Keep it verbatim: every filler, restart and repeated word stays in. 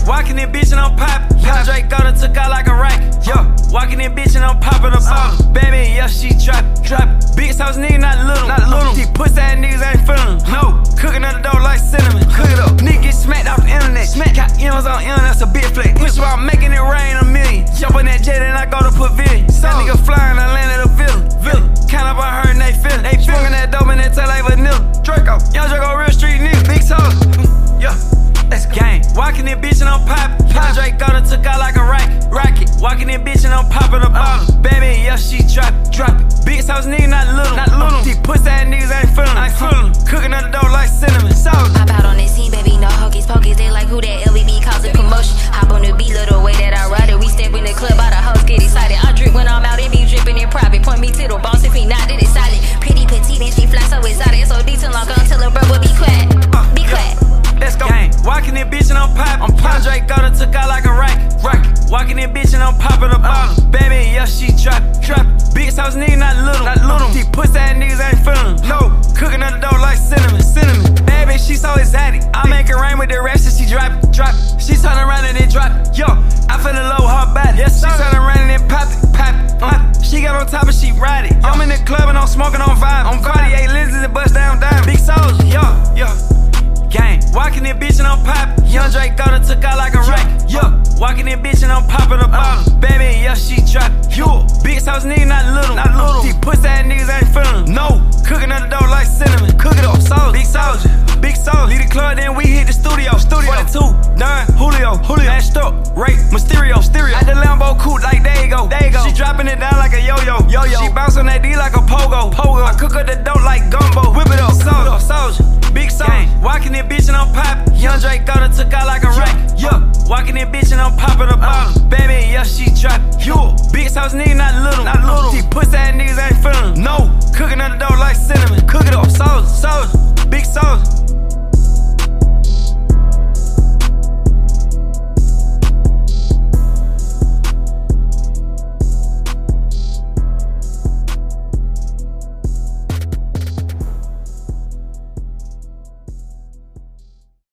Walking in bitch and I'm poppin'. Pop. Drake got her took out like a racket. Yeah. Walking in bitch and I'm poppin' a bottle. Uh. Baby, yeah, she trappin'. Trappin'. Big sauce nigga, not little. Not little. These pussy ass niggas ain't feelin'. No. Cooking up the dough like cinnamon. Cook it up. Nigga get smacked off the internet. Smack. Got M's on M, that's a big flex. Push while I'm making it rain a million. Jump in that jet and I go to pavilion. That nigga flying, I landed a villa. Villa. Count up on her and they feel it. They smoking that dope and they tail like vanilla. Draco. Young Draco, real street nigga. Big toes. Yeah. That's gang. Walking in bitch and I'm poppin'. Pop. Drake got her took out like a racket. Racket. Walking in bitch and I'm poppin' a bottle. Uh. Baby, yeah, she trappin'. Droppin'. Big sauce nigga, not little. Not little. These pussy ass niggas ain't feelin'. Ain't feelin'. Cooking up the dough like cinnamon. Sauce. Pop out on this scene, baby, no hocus pocus. They like who that L B B causing commotion. Hop on the beat, little way that I ride it. We step in the club, all the hoes get excited. I drip when I'm out and be drippin' in private. Point me to the boss if he not, then it's silent. Pretty petite and she fly so exotic. So detail long gon' tell her bro, be quiet. Be quiet. Let's go. Gang. Walking in bitch and I'm poppin'. I'm poppin'. Drake got her took out like a racket. Racket. Walking in bitch and I'm poppin' a bottle. Uh. Baby, yeah, she trappin'. Trappin'. Big sauce nigga, not little. Not little. These pussy ass niggas ain't feelin'. No. Cooking up the dough like cinnamon. Cinnamon. Bad bitch, she so exotic. I make it rain with the rest and she drop it. Drop it. She turn around and then drop it. Yo, I feel the low her body. Yes, she turn around and then pop it. Pop it. Pop it. She got on top and she ride it. I'm in the club and I'm smoking on vibe. On Cartier lenses and bust down down. Big soldier. Yo, yo. Gang. Walking in bitch and I'm poppin'. Young Drake got her took out like a racket. Yeah. Walking in bitch and I'm poppin' a bottle. Uh. Baby, yeah, she trappin'. Yo. Big sauce nigga, not little. Not little. These pussy ass niggas ain't feelin'. No. Cooking up the dough like cinnamon. Cook it up. Soldier. Big soldier. Big soldier. Leave the club, then we hit the studio. Studio. forty-two. Done. Julio. Julio. Mashed up. Ray. Mysterio. Stereo. At the Lambo coupe like there you go. There you go. She dropping it down like a yo-yo. Yo-yo. She bounce on that D like a pogo. Pogo. I cook up the dough like gumbo. Whip it up. Soldier. Soldier. Big soldier. Walking in bitch and I'm poppin'. Young Drake got her took out like a racket. Yeah. Walking in bitch and I'm poppin' a bottle. Uh. Baby, yeah, she trappin'. Yo. Big sauce nigga, not little. Not little. These pussy ass niggas ain't feelin'. No. Cooking up the dough like cinnamon. Cook it up. Soldier. Soldier. Big soldier.